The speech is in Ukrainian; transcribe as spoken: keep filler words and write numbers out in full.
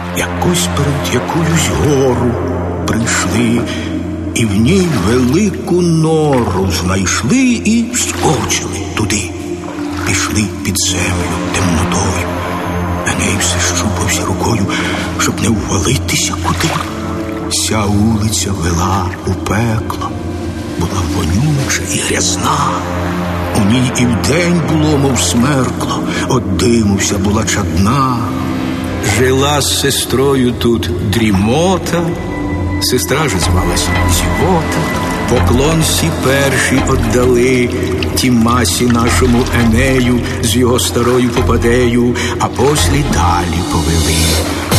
якось перед якоюсь гору прийшли, і в ній велику нору знайшли і скочили туди. Пішли під землю темнотою. Еней все щупався рукою, щоб не ввалитися куди. Вся вулиця вела у пекло, була вонюча і грязна. У ній і вдень було, мов смеркло, от диму вся була чадна. Жила з сестрою тут дрімота, сестра ж звалася Зівота. Поклон всі перші отдали ті масі нашому Енею з його старою попадею, а послі далі повели.